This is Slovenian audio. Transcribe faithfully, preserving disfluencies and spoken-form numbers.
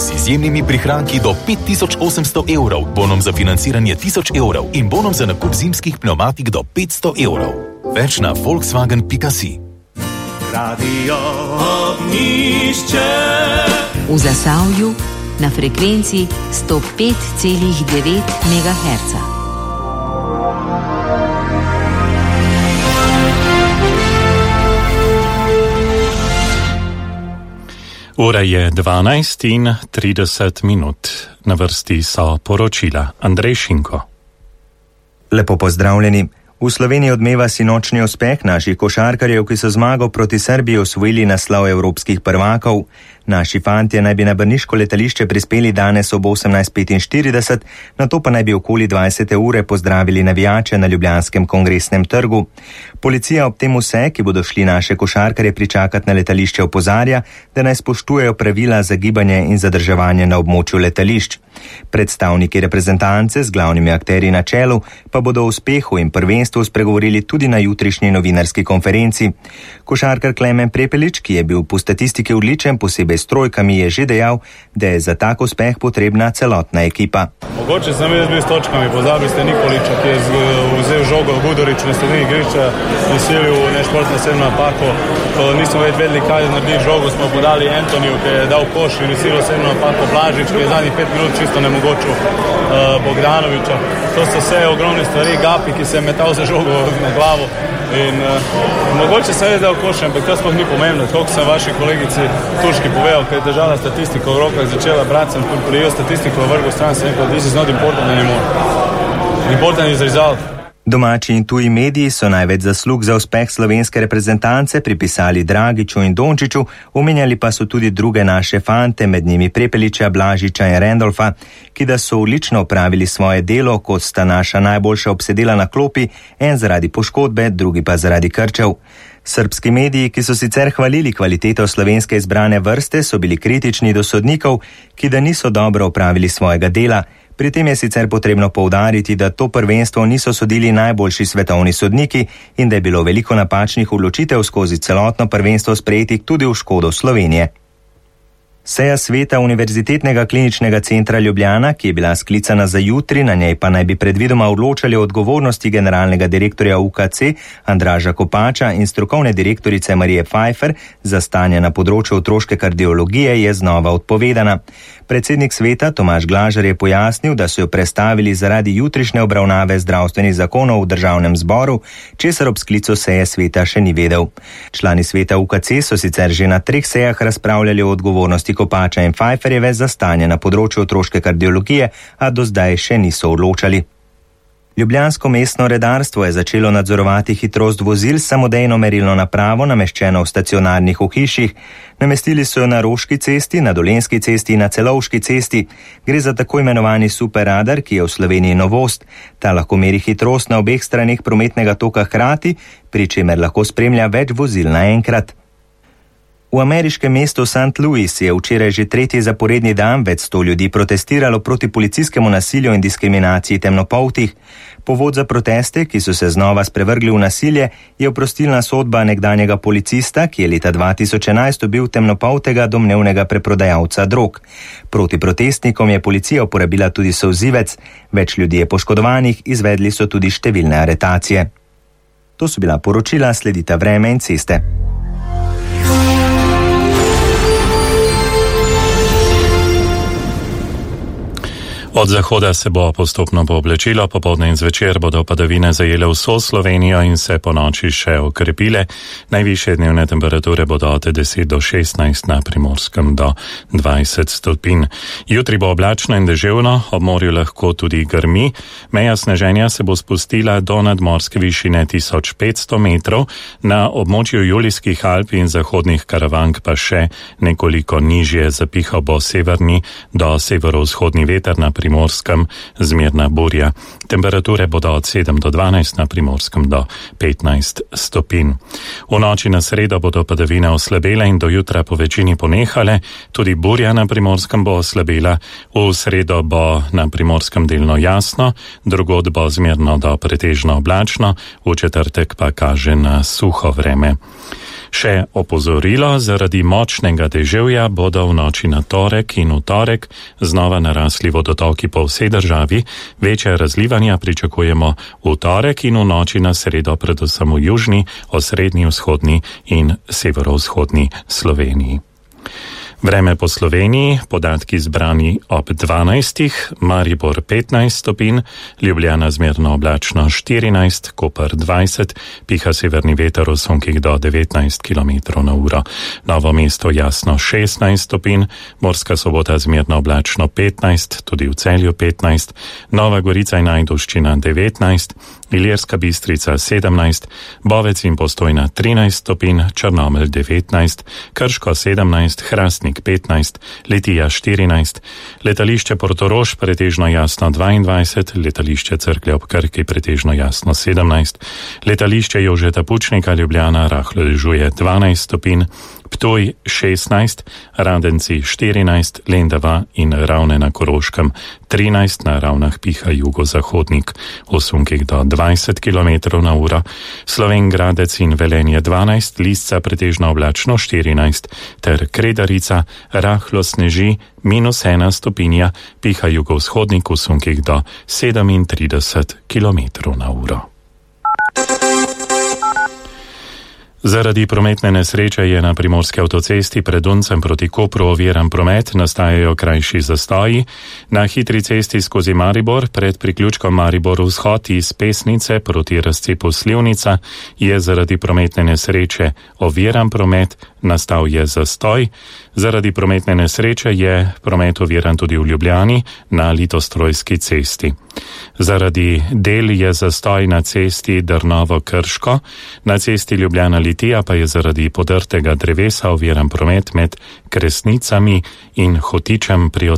z izjemnimi prihranki do pet tisoč osemsto evrov, bonom za financiranje tisoč evrov in bonom za nakup zimskih pneumatik do petsto evrov. Več na volkswagen pika si. Radio Ognjišče. V Zasavju na frekvenci sto pet celih devet megaherca. Ura je dvanajst in trideset minut. Na vrsti so poročila. Andrej Šinko. Lepo pozdravljeni. V Sloveniji odmeva sinočni uspeh naših košarkarjev, ki so zmago proti Srbiji osvojili naslov evropskih prvakov. Naši fantje naj bi na brniško letališče prispeli danes ob osemnajst petinštirideset, nato pa naj bi okoli dvajsete ure pozdravili navijače na Ljubljanskem kongresnem trgu. Policija ob tem vse, ki bodo šli naše košarkarje pričakat na letališče, opozarja, da naj spoštujejo pravila za gibanje in zadrževanje na območju letališč. Predstavniki reprezentance z glavnimi akterji na čelu pa bodo o uspehu in prvenstvu spregovorili tudi na jutrišnji novinarski konferenci. Košarkar Klemen Prepelič, ki je bil po statistiki odličen, posebej s trojkami, je že dejal, da je za tak uspeh potrebna celotna ekipa. Mogoče sem jaz bil s točkami, pozabil ste Nikoliča, ki je vzel žogo Gudorič na sredini igrišča in silil nešportno sedmo napako. Ko nismo več vedeli, kaj narediti žogo, smo podali Antoniju, ki je dal koš in silil sedmo napako Blažič, ki je zadnjih pet minut čisto nemogočil uh, Bogdanoviča. To so vse ogromne stvari, Gapi, ki se je metal za žogo na glavo. In uh, mogoče se je zdaj okošen, ampak to sploh ni pomembno. Koliko sem vaši kolegici Turški povedal, ker je držala statistiko v rokah, začela brati, sem prijel statistiko v vrhu stran, sem rekel, this is not important anymore. Important is result. Domači in tuji mediji so največ zaslug za uspeh slovenske reprezentance pripisali Dragiću in Dončiću, omenjali pa so tudi druge naše fante, med njimi Prepeliča, Blažiča in Randolfa, ki da so odlično opravili svoje delo, kot sta naša najboljša obsedela na klopi, en zaradi poškodbe, drugi pa zaradi krčev. Srbski mediji, ki so sicer hvalili kvaliteto slovenske izbrane vrste, so bili kritični do sodnikov, ki da niso dobro opravili svojega dela. Pri tem je sicer potrebno poudariti, da to prvenstvo niso sodili najboljši svetovni sodniki in da je bilo veliko napačnih odločitev skozi celotno prvenstvo sprejetih tudi v škodo Slovenije. Seja sveta Univerzitetnega kliničnega centra Ljubljana, ki je bila sklicana za jutri, na njej pa naj bi predvidoma odločali o odgovornosti generalnega direktorja U K C Andraža Kopača in strokovne direktorice Marije Pfeiffer za stanje na področju otroške kardiologije, je znova odpovedana. Predsednik sveta Tomaž Glažar je pojasnil, da so jo prestavili zaradi jutrišnje obravnave zdravstvenih zakonov v državnem zboru, česar ob sklicu seje sveta še ni vedel. Člani sveta U K C so sicer že na treh sejah razpravljali o odgovornosti Kopača in Pfeifferjeve za stanje na področju otroške kardiologije, a do zdaj še niso odločali. Ljubljansko mestno redarstvo je začelo nadzorovati hitrost vozil s samodejno merilno napravo, nameščeno v stacionarnih ohišjih. Namestili so jo na Roški cesti, na Dolenjski cesti in na Celovški cesti. Gre za tako imenovani superradar, ki je v Sloveniji novost. Ta lahko meri hitrost na obeh straneh prometnega toka hkrati, pri čemer lahko spremlja več vozil naenkrat. V ameriškem mestu Saint Louis je včeraj že tretji zaporedni dan več sto ljudi protestiralo proti policijskemu nasilju in diskriminaciji temnopoltih. Povod za proteste, ki so se znova sprevrgli v nasilje, je oprostilna sodba nekdanjega policista, ki je leta dva tisoč enajst ubil temnopoltega domnevnega preprodajalca drog. Proti protestnikom je policija uporabila tudi solzivec, več ljudi je poškodovanih, izvedli so tudi številne aretacije. To so bila poročila, sledita Vreme in ceste. Od zahoda se bo postopno pooblečilo, popoldne in zvečer bodo padavine zajele vso Slovenijo in se po noči še okrepile. Najvišje dnevne temperature bodo od deset do šestnajst, na Primorskem do dvajset stopinj. Jutri bo oblačno in deževno, ob morju lahko tudi grmi. Meja sneženja se bo spustila do nadmorske višine tisoč petsto metrov, na območju Julijskih Alp in zahodnih Karavank pa še nekoliko nižje. Zapihal bo severni do severovzhodni veter, na Primorskem Primorskem, zmerna burja. Temperature bodo od sedem do dvanajst, na Primorskem do petnajst stopinj. V noči na sredo bodo padavine oslabele in do jutra po večini ponehale, tudi burja na Primorskem bo oslabela. V sredo bo na Primorskem delno jasno, drugod bo zmerno do pretežno oblačno, v četrtek pa kaže na suho vreme. Še opozorilo, zaradi močnega deževja bodo v noči na torek in v torek znova narasli vodotoki po vsej državi. Večje razlivanja pričakujemo v torek in v noči na sredo, predvsem v južni, osrednji, vzhodni in severovzhodni Sloveniji. Vreme po Sloveniji, podatki zbrani ob dvanajstih, Maribor petnajst stopinj, Ljubljana zmerno oblačno štirinajst, Koper dvajset, piha severni veter v sunkih do devetnajst kilometrov na uro. Novo mesto jasno šestnajst stopinj, Murska Sobota zmerno oblačno petnajst, tudi v Celju petnajst, Nova Gorica in Ajdovščina devetnajst, Ilirska Bistrica sedemnajst, Bovec in Postojna trinajst stopinj, Črnomelj devetnajst, Krško sedemnajst, Hrastnik petnajst, Litija štirinajst, letališče Portorož pretežno jasno dvaindvajset, letališče Cerklje ob Krki pretežno jasno sedemnajst, letališče Jožeta Pučnika Ljubljana rahlo dežuje dvanajst stopinj, Ptuj šestnajst, Radenci štirinajst, Lendava in Ravne na Koroškem trinajst, na Ravnah piha jugozahodnik v sunkih do dvajset kilometrov na uro, Slovenj Gradec in Velenje dvanajst, Lisca pretežno oblačno štirinajst, ter Kredarica rahlo sneži minus ena stopinja, piha jugovzhodnik v sunkih do sedemintrideset kilometrov na uro. Zaradi prometne nesreče je na primorski avtocesti pred Duncem proti Kopru oviran promet, nastajajo krajši zastoji. Na hitri cesti skozi Maribor pred priključkom Maribor vzhod iz Pesnice proti razcepu Slivnica je zaradi prometne nesreče oviran promet, nastal je zastoj. Zaradi prometne nesreče je promet oviran tudi v Ljubljani na Litostrojski cesti. Zaradi del je zastoj na cesti Drnovo-Krško, na cesti Ljubljana-Litija pa je zaradi podrtega drevesa oviran promet med Kresnicami in Hotičem pri